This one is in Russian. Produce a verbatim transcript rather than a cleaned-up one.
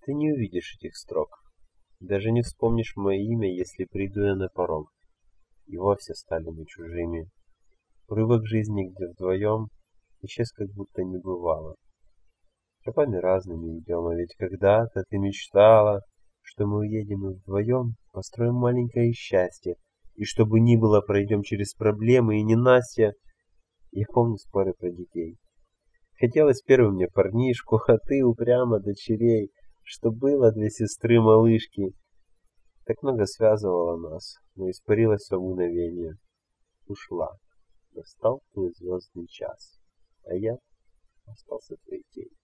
Ты не увидишь этих строк, даже не вспомнишь мое имя, если приду я на порог. И вовсе стали мы чужими. Урывок жизни, где вдвоем, исчез, как будто не бывало. Тропами разными идем, а ведь когда-то ты мечтала, что мы уедем и вдвоем построим маленькое счастье, и что бы ни было, пройдем через проблемы и ненастья. Я помню споры про детей. Хотелось первым мне парнишку, а ты упрямо дочерей, что было две сестры-малышки. Так много связывало нас, но испарилось все мгновение. Ушла. Настал твой звездный час, а я остался твоей тенью.